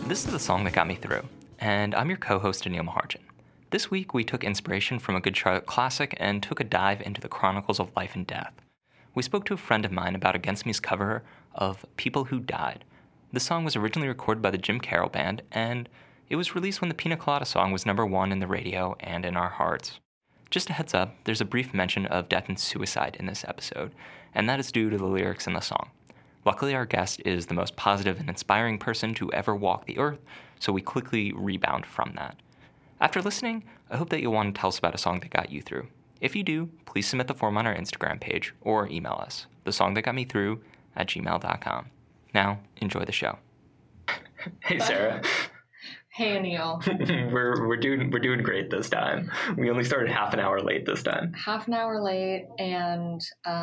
This is the song that got me through, and I'm your co-host Anil Maharjan. This week we took inspiration from a Good Charlotte classic and took a dive into the chronicles of life and death. We spoke to a friend of mine about Against Me's cover of People Who Died. The song was originally recorded by the Jim Carroll Band, and it was released when the Pina Colada song was number one in the radio and in our hearts. Just a heads up, there's a brief mention of death and suicide in this episode, and that is due to the lyrics in the song. Luckily, our guest is the most positive and inspiring person to ever walk the earth, so we quickly rebound from that. After listening, I hope that you'll want to tell us about a song that got you through. If you do, please submit the form on our Instagram page or email us, thesongthatgotmethrough@gmail.com. Now, enjoy the show. Hey, Sarah. Hey, Anil. we're doing great this time. We only started half an hour late this time. Half an hour late, and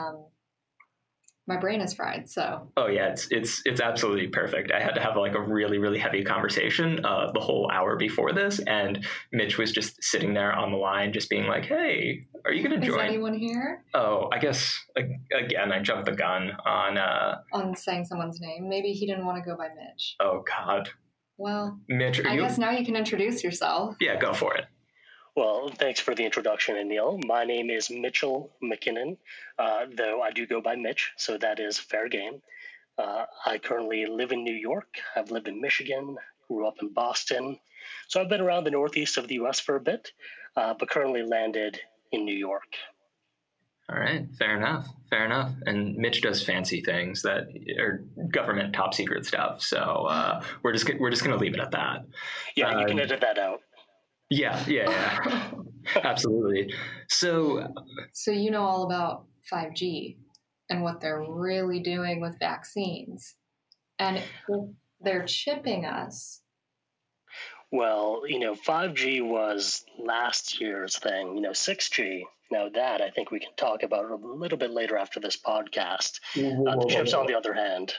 my brain is fried. So. Oh yeah, it's absolutely perfect. I had to have like a really, really heavy conversation the whole hour before this, and Mitch was just sitting there on the line, just being like, "Hey, are you going to join?" Is anyone here? Oh, I guess again, I jumped the gun on saying someone's name. Maybe he didn't want to go by Mitch. Oh God. Well, Mitch, I guess now you can introduce yourself. Yeah, go for it. Well, thanks for the introduction, Anil. My name is Mitchell McKinnon, though I do go by Mitch, so that is fair game. I currently live in New York. I've lived in Michigan, grew up in Boston. So I've been around the northeast of the U.S. for a bit, but currently landed in New York. All right, fair enough. And Mitch does fancy things that are government top secret stuff. So we're just going to leave it at that. Yeah, you can edit that out. Yeah. Absolutely. So you know all about 5G and what they're really doing with vaccines. And they're chipping us. Well, 5G was last year's thing. 6G. Now that I think we can talk about a little bit later after this podcast. The chips, on the other hand.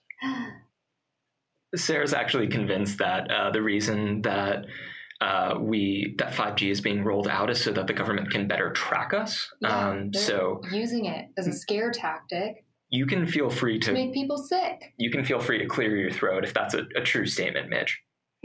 Sarah's actually convinced that the reason that that 5G is being rolled out is so that the government can better track us. Yeah, so using it as a scare tactic. You can feel free to make people sick. You can feel free to clear your throat if that's a true statement, Mitch.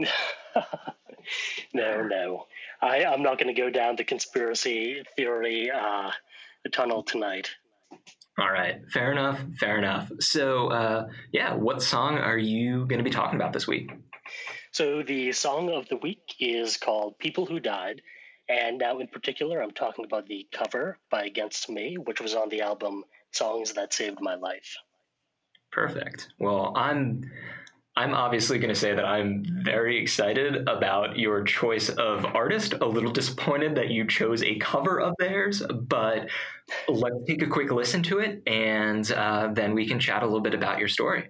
No. I'm not going to go down the conspiracy theory tunnel tonight. All right. Fair enough. So, what song are you going to be talking about this week? So the song of the week is called People Who Died. And now in particular, I'm talking about the cover by Against Me, which was on the album Songs That Saved My Life. Perfect. Well, I'm obviously going to say that I'm very excited about your choice of artist, a little disappointed that you chose a cover of theirs, but let's take a quick listen to it, and then we can chat a little bit about your story.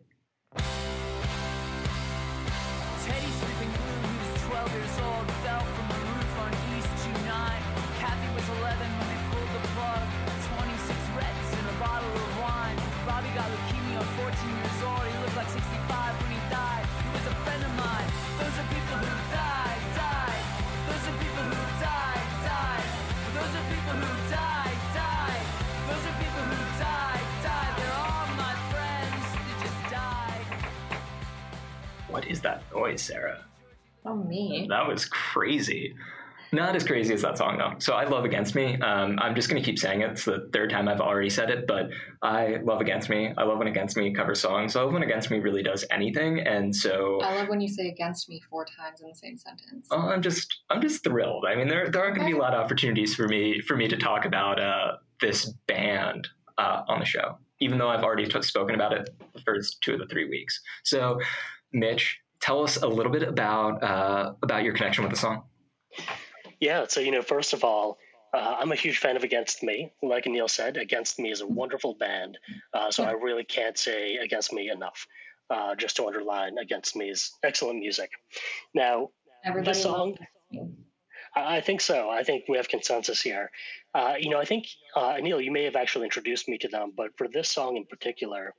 What is that noise, Sarah? Oh, me. That was crazy. Not as crazy as that song, though. So I love Against Me. I'm just going to keep saying it. It's the third time I've already said it, but I love Against Me. I love when Against Me covers songs. I love when Against Me really does anything. And so I love when you say Against Me 4 times in the same sentence. Oh, I'm just thrilled. I mean, there aren't going to be a lot of opportunities for me to talk about this band on the show, even though I've already spoken about it the first 2 of the 3 weeks. So, Mitch, tell us a little bit about your connection with the song. Yeah, so, first of all, I'm a huge fan of Against Me. Like Anil said, Against Me is a wonderful band, so I really can't say Against Me enough, just to underline Against Me's excellent music. Now, this song, I think so. I think we have consensus here. I think, Anil, you may have actually introduced me to them, but for this song in particular,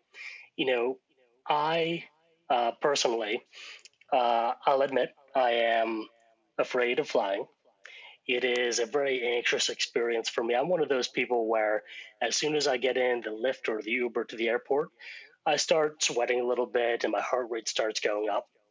I personally, I'll admit, I am afraid of flying. It is a very anxious experience for me. I'm one of those people where as soon as I get in the Lyft or the Uber to the airport, I start sweating a little bit and my heart rate starts going up.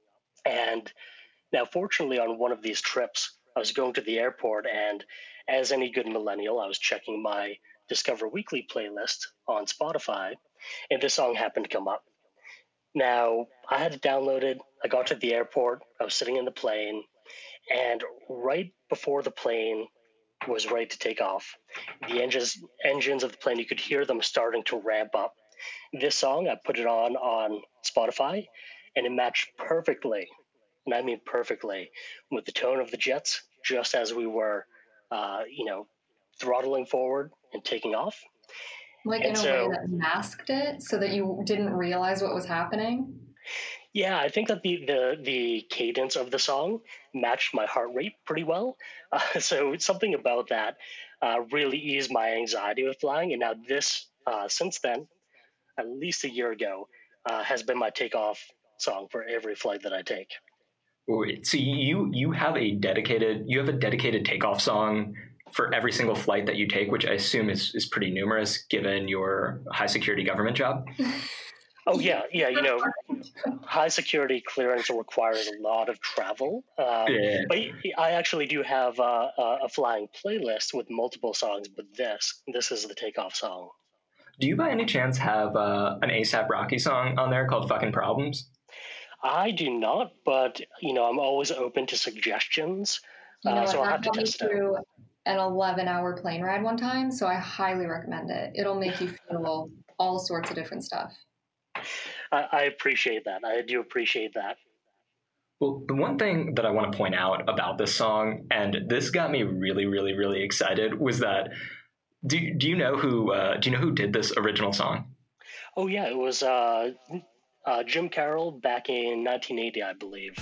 And now, fortunately, on one of these trips, I was going to the airport, and as any good millennial, I was checking my Discover Weekly playlist on Spotify, and this song happened to come up. Now, I had it downloaded. I got to the airport. I was sitting in the plane, and right before the plane was ready to take off, the engines of the plane, you could hear them starting to ramp up. This song, I put it on Spotify, and it matched perfectly, and I mean perfectly, with the tone of the jets, just as we were, throttling forward and taking off. Like And in a so, way that masked it so that you didn't realize what was happening? yeah, I think that the cadence of the song matched my heart rate pretty well. So something about that really eased my anxiety with flying. And now this, since then, at least a year ago, has been my takeoff song for every flight that I take. Wait, so you have a dedicated takeoff song for every single flight that you take, which I assume is pretty numerous given your high security government job. Oh yeah. High security clearance requires a lot of travel, Yeah. but I actually do have a flying playlist with multiple songs. But this is the takeoff song. Do you by any chance have an ASAP Rocky song on there called "Fucking Problems"? I do not, but I'm always open to suggestions. You know what? So I'll That have to got me test it out. through an 11-hour plane ride one time, so I highly recommend it. It'll make you feel all sorts of different stuff. I appreciate that. I do appreciate that. Well, the one thing that I want to point out about this song, and this got me really, really, really excited, was that do you know who did this original song? Oh yeah, it was Jim Carroll back in 1980, I believe.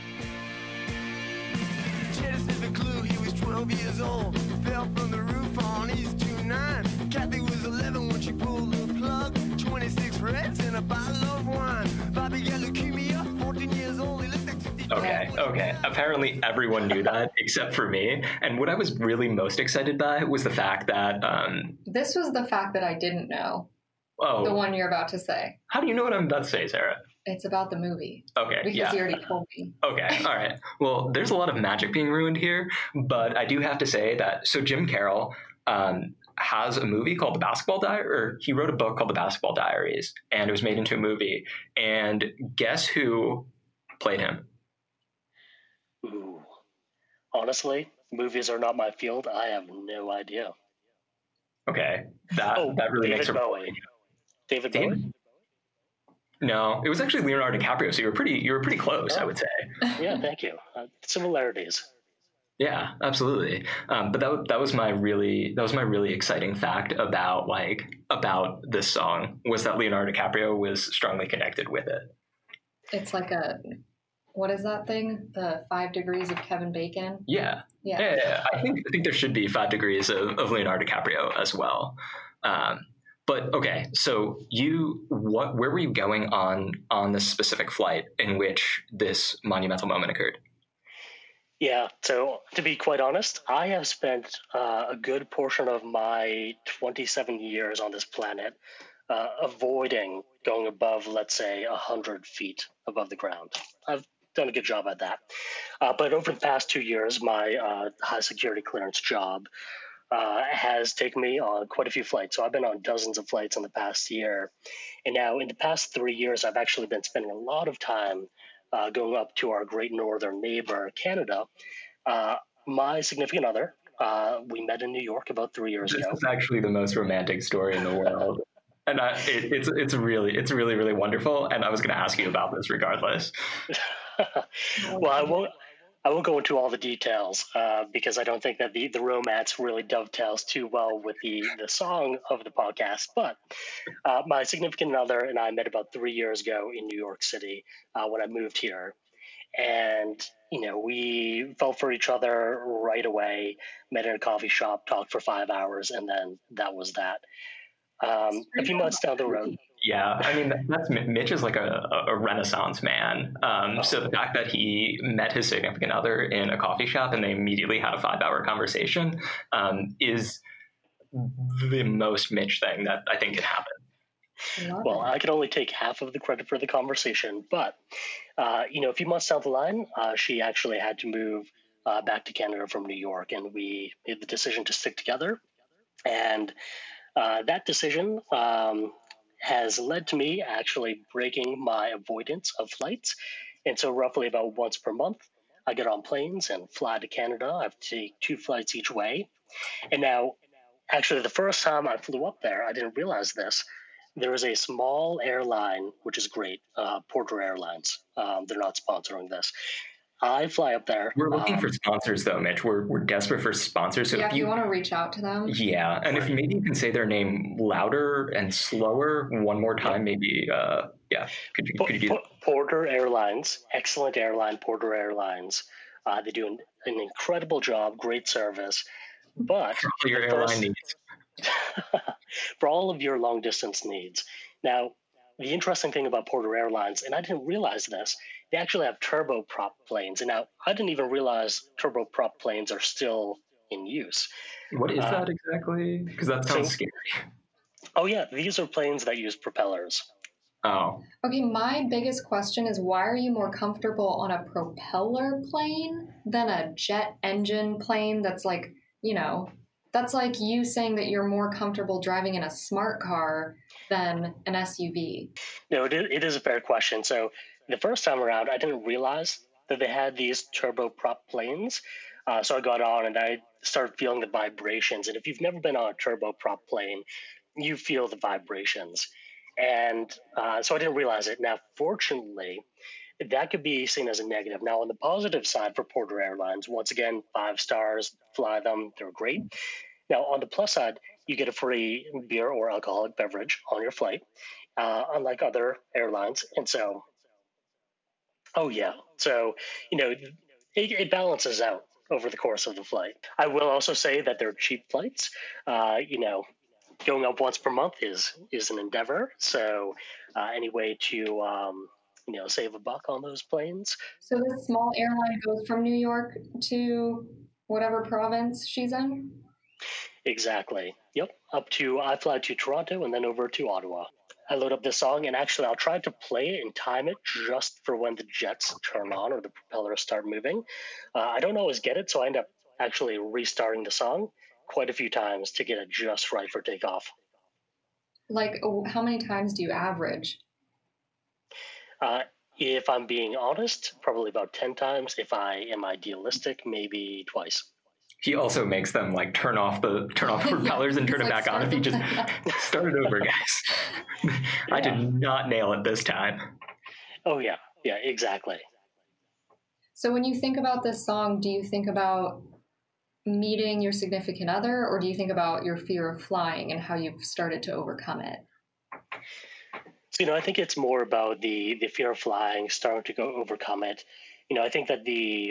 Genesis the clue, he was 12 years old. Fell from the roof on East 29. Kathy was 11 when she pulled the plug. 26 reds and a bottle of wine. Bobby got leukemia, 14 years old. He looked like 50. Okay. Apparently everyone knew that except for me. And what I was really most excited by was the fact that This was the fact that I didn't know, the one you're about to say. How do you know what I'm about to say, Sarah? It's about the movie. Okay, Because yeah. you already told me. Okay, all right. Well, there's a lot of magic being ruined here, but I do have to say that, so Jim Carroll has a movie called The Basketball Diary, or he wrote a book called The Basketball Diaries, and it was made into a movie. And guess who played him? Ooh. Honestly, movies are not my field. I have no idea. Okay, that really David makes Bowie. David Bowie? No, it was actually Leonardo DiCaprio. So you were pretty close, I would say. Yeah, thank you. Similarities. Yeah, absolutely. But that was my really exciting fact about this song, was that Leonardo DiCaprio was strongly connected with it. It's like what is that thing? The 5 Degrees of Kevin Bacon? Yeah. I think there should be 5 degrees of Leonardo DiCaprio as well. But okay, so where were you going on this specific flight in which this monumental moment occurred? Yeah, so to be quite honest, I have spent a good portion of my 27 years on this planet avoiding going above, let's say, 100 feet above the ground. I've done a good job at that. But over the past 2 years, my high security clearance job has taken me on quite a few flights. So I've been on dozens of flights in the past year. And now in the past 3 years, I've actually been spending a lot of time going up to our great northern neighbor, Canada. My significant other, we met in New York about 3 years ago. This is actually the most romantic story in the world. And it's really, really wonderful. And I was going to ask you about this regardless. Well, I won't go into all the details because I don't think that the romance really dovetails too well with the song of the podcast. But my significant other and I met about 3 years ago in New York City when I moved here. And, we fell for each other right away, met in a coffee shop, talked for 5 hours, and then that was that. A few months down the road. Yeah, I mean, Mitch is like a Renaissance man. So the fact that he met his significant other in a coffee shop and they immediately had a 5-hour conversation is the most Mitch thing that I think can happen. Love Well, it. I can only take half of the credit for the conversation, but a few months down the line, she actually had to move back to Canada from New York, and we made the decision to stick together. And that decision has led to me actually breaking my avoidance of flights. And so, roughly about once per month, I get on planes and fly to Canada. I have to take 2 flights each way. And now, actually, the first time I flew up there, I didn't realize this. There is a small airline, which is great, Porter Airlines. They're not sponsoring this. I fly up there. We're looking for sponsors, though, Mitch. We're desperate for sponsors. So Yeah, if if you want to reach out to them. Yeah, and if maybe you can say their name louder and slower one more time, maybe. Could you do that? Porter Airlines, excellent airline, Porter Airlines. They do an incredible job, great service. But For all your airline needs. for all of your long distance needs. Now, the interesting thing about Porter Airlines, and I didn't realize this, they actually have turboprop planes. And now I didn't even realize turboprop planes are still in use. What is that exactly? Because that sounds scary. Oh, yeah, these are planes that use propellers. Oh. Okay, my biggest question is why are you more comfortable on a propeller plane than a jet engine plane that's like, that's like you saying that you're more comfortable driving in a smart car than an SUV. No, it is a fair question. So the first time around, I didn't realize that they had these turboprop planes. So I got on and I started feeling the vibrations. And if you've never been on a turboprop plane, you feel the vibrations. And so I didn't realize it. Now, fortunately, that could be seen as a negative. Now, on the positive side for Porter Airlines, once again, 5 stars, fly them, they're great. Now, on the plus side, you get a free beer or alcoholic beverage on your flight, unlike other airlines. And so, it balances out over the course of the flight. I will also say that they're cheap flights. Going up once per month is an endeavor. So any way to save a buck on those planes. So this small airline goes from New York to whatever province she's in? Exactly. Yep. I fly to Toronto and then over to Ottawa. I load up this song and actually I'll try to play it and time it just for when the jets turn on or the propellers start moving. I don't always get it, so I end up actually restarting the song quite a few times to get it just right for takeoff. Like, how many times do you average? If I'm being honest, probably about 10 times. If I am idealistic, maybe twice. He also makes them like turn off the propellers and turn it back on if you just start it over, guys. I did not nail it this time. Oh, yeah. Yeah, exactly. So when you think about this song, do you think about meeting your significant other, or do you think about your fear of flying and how you've started to overcome it? So, I think it's more about the fear of flying, starting to overcome it. I think that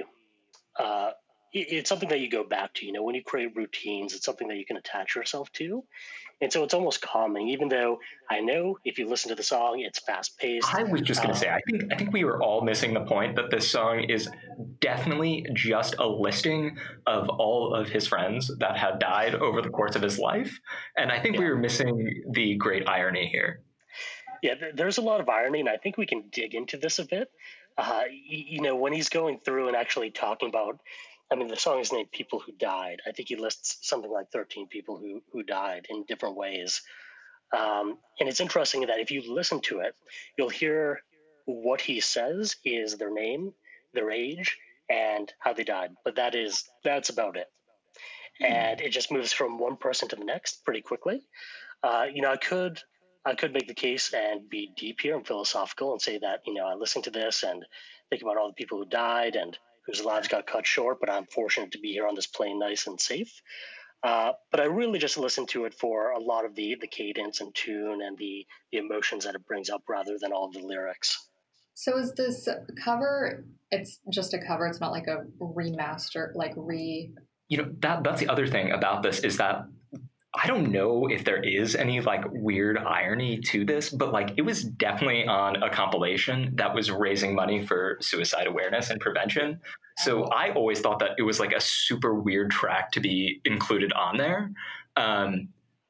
it's something that you go back to. When you create routines, it's something that you can attach yourself to. And so it's almost calming, even though I know if you listen to the song, it's fast paced. I was just going to say, I think we were all missing the point that this song is definitely just a listing of all of his friends that had died over the course of his life. And I think we were missing the great irony here. Yeah, there's a lot of irony, and I think we can dig into this a bit. When he's going through and actually talking about, the song is named People Who Died. I think he lists something like 13 people who died in different ways. And it's interesting that if you listen to it, you'll hear what he says is their name, their age, and how they died. But that's about it. And it just moves from one person to the next pretty quickly. I could make the case and be deep here and philosophical and say that, I listen to this and think about all the people who died and whose lives got cut short, but I'm fortunate to be here on this plane nice and safe. But I really just listen to it for a lot of the cadence and tune and the emotions that it brings up rather than all of the lyrics. So is this cover, it's just a cover, it's not like a remaster, that's the other thing about this is that I don't know if there is any weird irony to this, but it was definitely on a compilation that was raising money for suicide awareness and prevention. So I always thought that it was a super weird track to be included on there.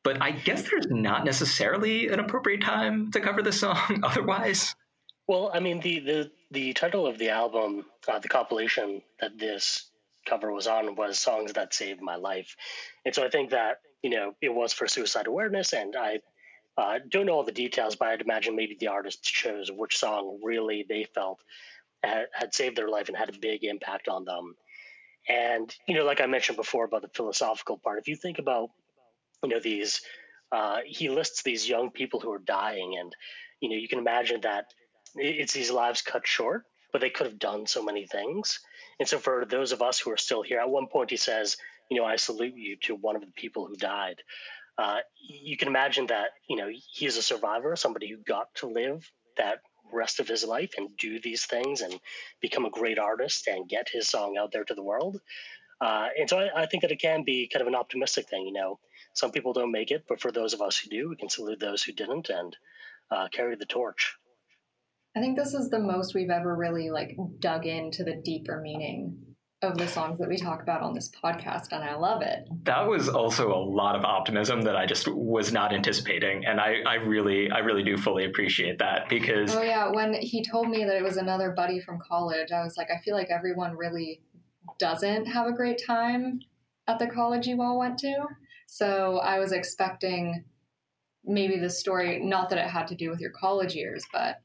But I guess there's not necessarily an appropriate time to cover this song otherwise. Well, I mean, the title of the album, the compilation that this cover was on, was Songs That Saved My Life. And so I think that, it was for suicide awareness, and I don't know all the details, but I'd imagine maybe the artist chose which song really they felt had saved their life and had a big impact on them. And, like I mentioned before about the philosophical part, if you think about, these, he lists these young people who are dying, and, you can imagine that it's these lives cut short, but they could have done so many things. And so for those of us who are still here, at one point he says, I salute you to one of the people who died. You can imagine that, he's a survivor, somebody who got to live that rest of his life and do these things and become a great artist and get his song out there to the world. And so I think that it can be kind of an optimistic thing. Some people don't make it, but for those of us who do, we can salute those who didn't and carry the torch. I think this is the most we've ever really dug into the deeper meaning of the songs that we talk about on this podcast, and I love it. That was also a lot of optimism that I just was not anticipating, and I really do fully appreciate that, because... Oh yeah, when he told me that it was another buddy from college, I was like, I feel like everyone really doesn't have a great time at the college you all went to, so I was expecting maybe the story, not that it had to do with your college years, but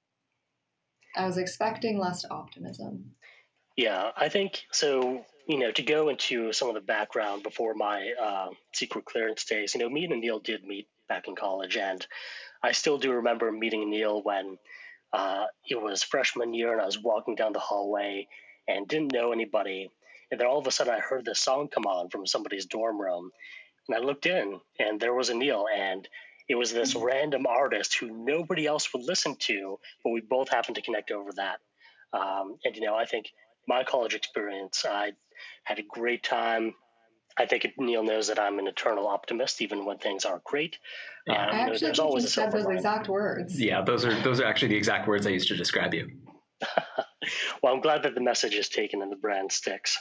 I was expecting less optimism. Yeah, I think so. To go into some of the background before my secret clearance days, me and Neil did meet back in college, and I still do remember meeting Neil when it was freshman year, and I was walking down the hallway and didn't know anybody, and then all of a sudden I heard this song come on from somebody's dorm room, and I looked in, and there was a Neil, and it was this random artist who nobody else would listen to, but we both happened to connect over that. And I think my college experience, I had a great time. I think Neil knows that I'm an eternal optimist, even when things aren't great. I actually think you said those exact words. Yeah, those are actually the exact words I used to describe you. Well, I'm glad that the message is taken and the brand sticks.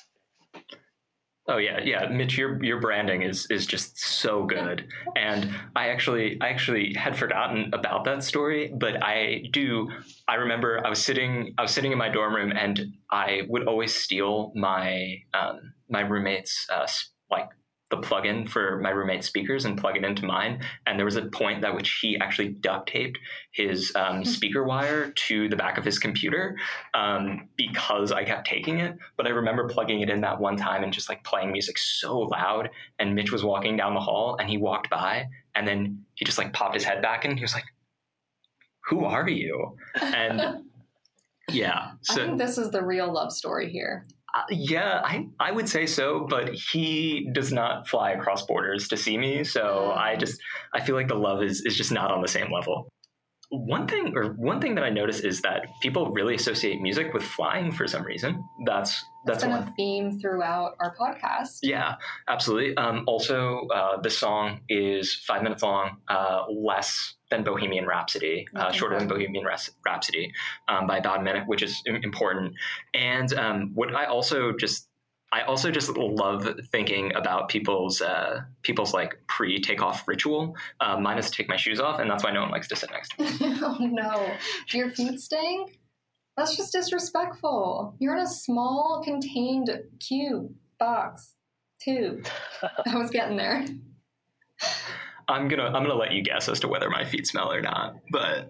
Oh yeah, Mitch, your branding is just so good, and I actually had forgotten about that story, but I remember I was sitting in my dorm room, and I would always steal my my roommate's the plug-in for my roommate's speakers and plug it into mine. And there was a point at which he actually duct taped his speaker wire to the back of his computer because I kept taking it. But I remember plugging it in that one time and just playing music so loud. And Mitch was walking down the hall, and he walked by, and then he just popped his head back in. And he was like, "Who are you?" And yeah, so I think this is the real love story here. Yeah, I would say so, but he does not fly across borders to see me, so I feel like the love is just not on the same level. One thing that I noticed is that people really associate music with flying for some reason. That's been a theme throughout our podcast. Yeah, absolutely. Also, the song is 5 minutes long, less than Bohemian Rhapsody, shorter than Bohemian Rhapsody by about a minute, which is important. And what I also just love thinking about people's pre-takeoff ritual. Mine is to take my shoes off, and that's why no one likes to sit next to me. Oh no, do your feet stink? That's just disrespectful. You're in a small, contained cube, box, tube. I was getting there. I'm gonna let you guess as to whether my feet smell or not. But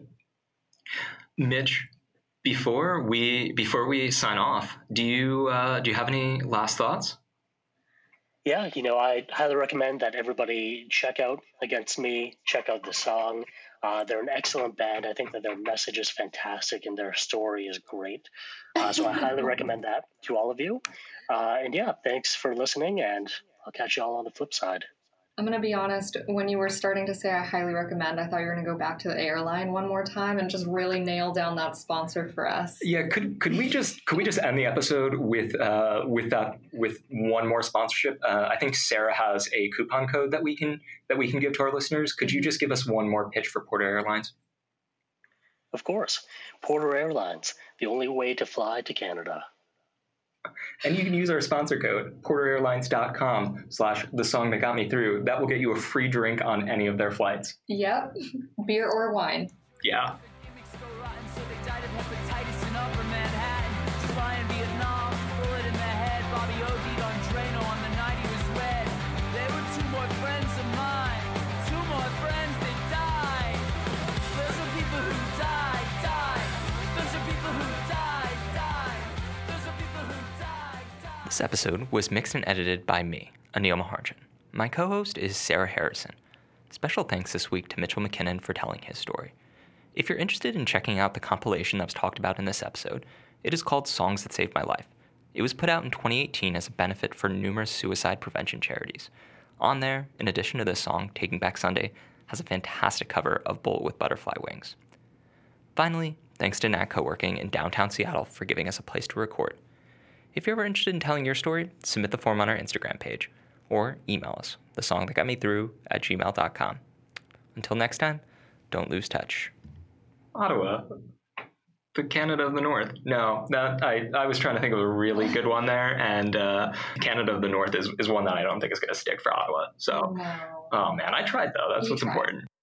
Mitch, before we sign off, do you have any last thoughts? Yeah, I highly recommend that everybody check out Against Me, check out the song. They're an excellent band. I think that their message is fantastic and their story is great. So I highly recommend that to all of you. And yeah, thanks for listening, and I'll catch you all on the flip side. I'm going to be honest, when you were starting to say I highly recommend, I thought you were going to go back to the airline one more time and just really nail down that sponsor for us. Yeah, could we just end the episode with one more sponsorship? I think Sarah has a coupon code that we can give to our listeners. Could you just give us one more pitch for Porter Airlines? Of course. Porter Airlines, the only way to fly to Canada. And you can use our sponsor code, porterairlines.com/thesongthatgotmethrough. That will get you a free drink on any of their flights. Yep. Beer or wine. Yeah. This episode was mixed and edited by me, Anil Maharjan. My co-host is Sarah Harrison. Special thanks this week to Mitchell McKinnon for telling his story. If you're interested in checking out the compilation that was talked about in this episode, it is called Songs That Saved My Life. It was put out in 2018 as a benefit for numerous suicide prevention charities. On there, in addition to this song, Taking Back Sunday has a fantastic cover of Bullet with Butterfly Wings. Finally, thanks to Nat Coworking in downtown Seattle for giving us a place to record. If you're ever interested in telling your story, submit the form on our Instagram page, or email us, thesongthatgotmethrough@gmail.com. Until next time, don't lose touch. Ottawa, the Canada of the North. No, I was trying to think of a really good one there, and Canada of the North is one that I don't think is going to stick for Ottawa. So, No. Oh man, I tried though. That's what's important.